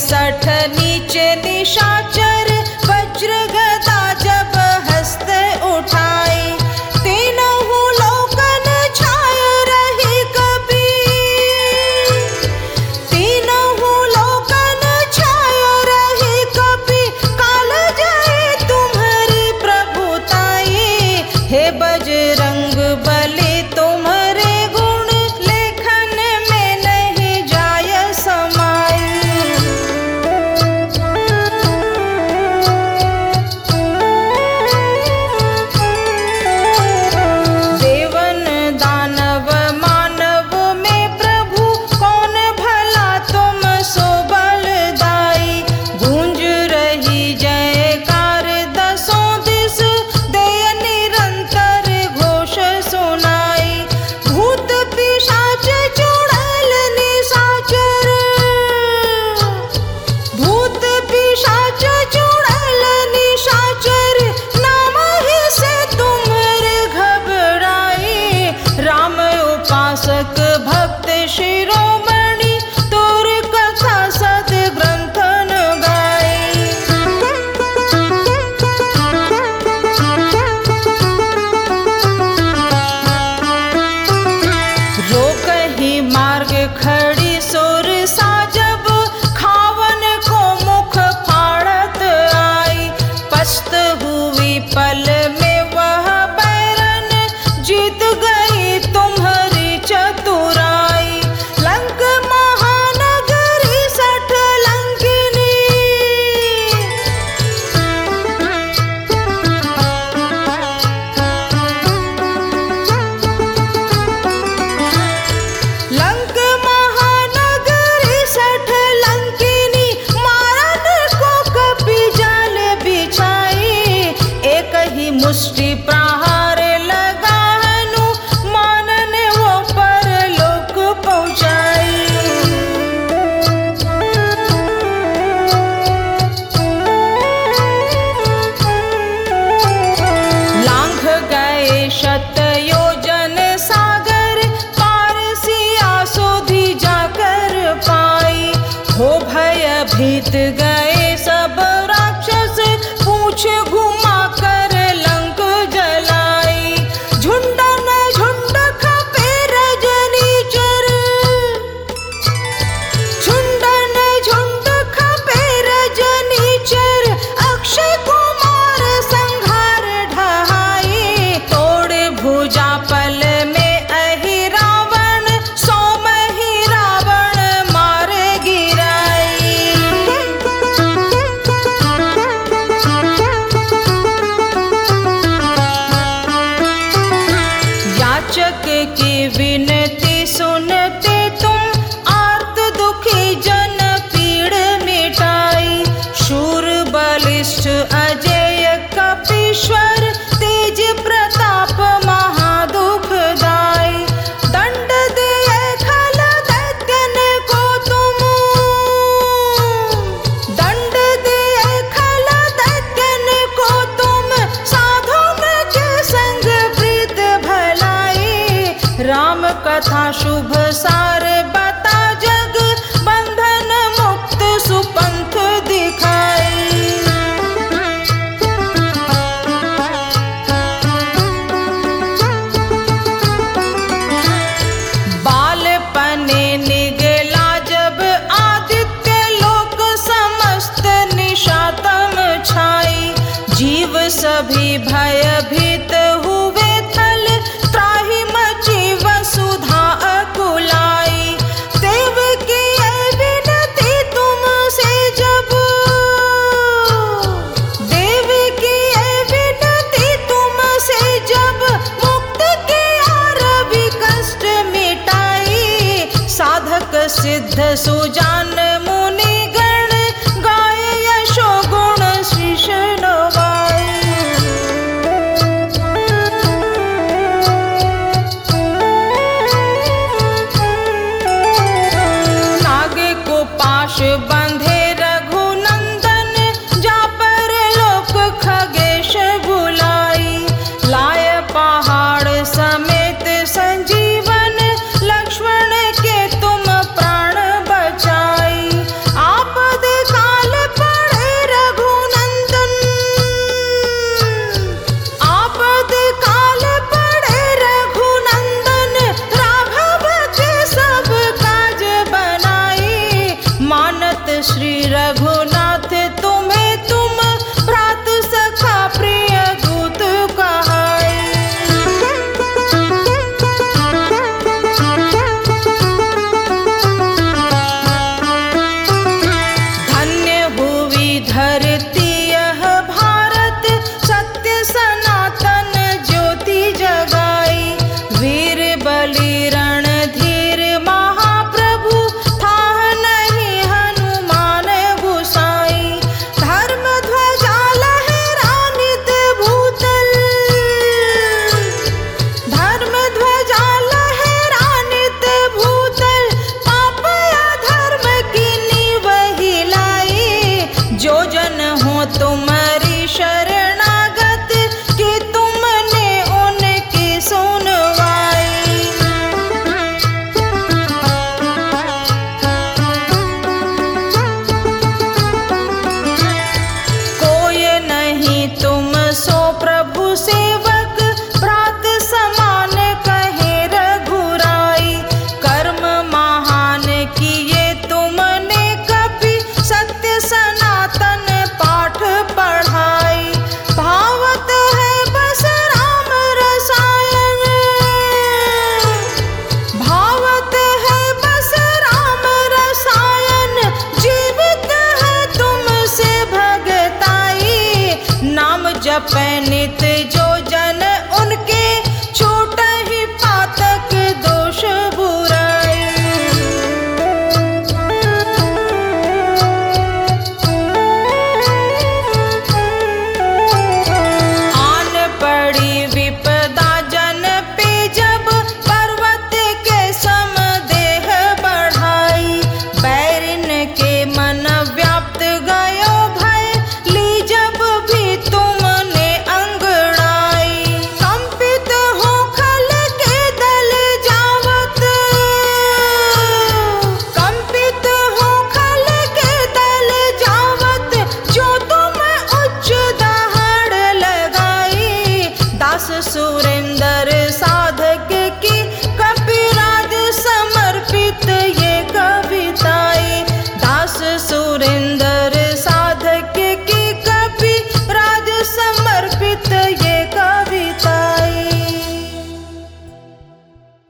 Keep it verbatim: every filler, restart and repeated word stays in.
तिरसठ नीचे निशाचर वज्र गदा जब हस्त उठाई, तीनों लोकन छाय रही कभी, तीनों लोकन छाय रही कभी, काल जाए तुम्हारी प्रभुताई। हे बजरंग बली तुम्हारे गुण लेखन में नहीं जाय समाई। देवन दानव मानव में प्रभु कौन भला तुम सो बलदाई, गूंज रही जयकार दसों दिस दय निरंतर घोष सुनाई। भूत पिशाच चुड़ैल निशाचर, भूत पिशाच चुड़ैल निशाचर, नाम ही से तुम्हारे घबराई। राम उपासक भक्त शिरोमणि तोर कथा सद ग्रंथन गाई। रोकहि मार्ग खड़ी सोर साजब, खावन को मुख फाड़त आई। पस्त हुई पल में वह बैरन, जीत गई तुम्हारी चतुराई। लंक महानगरी सठ लंकिनी, लंक महानगरी सठ लंकिनी, मारन को कपि जाल बिछाई। एक ही मुष्टि प्रहार लगा हनु, मानन वो परलोक पहुँचाई। लांघ गए शत योजन सागर, पार सिया सोधी जाकर पाई। हो भयभीत गए सब राक्षस, पूछ घुमा कर लंक जलाई। झुंडन झुंड खपे रजनीचर, झुंडन झुंड खपे रजनीचर, अक्षय कुमार संहार ढहाई। तोड़ भुजा पल में अहि रावण, सोम ही रावण मार गिराई। याचक की विनती सुनते तुम, आर्त दुखी जन पीड़ मिटाई। शूर बलिष्ठ अजय कपीश्वर, तेज प्रताप महादुखदाई। दंड दिए खल दैत्यन को तुम, दंड दिए खल दैत्यन को तुम, साधुन के संग प्रीत भलाई। राम कथा शुभ सार बता जग, बंधन मुक्त सुपंथ दिखाई। बालपने निगला जब आदित्य लोक, समस्त निशातम छाई। जीव सभी भयभीत हुए थल, त्राहि मची वसुधा अकुलाई। देव की ये विनती तुमसे जब, देव की ये विनती तुमसे जब, मुक्त किया रवि कष्ट मिटाई। साधक सिद्ध सुजान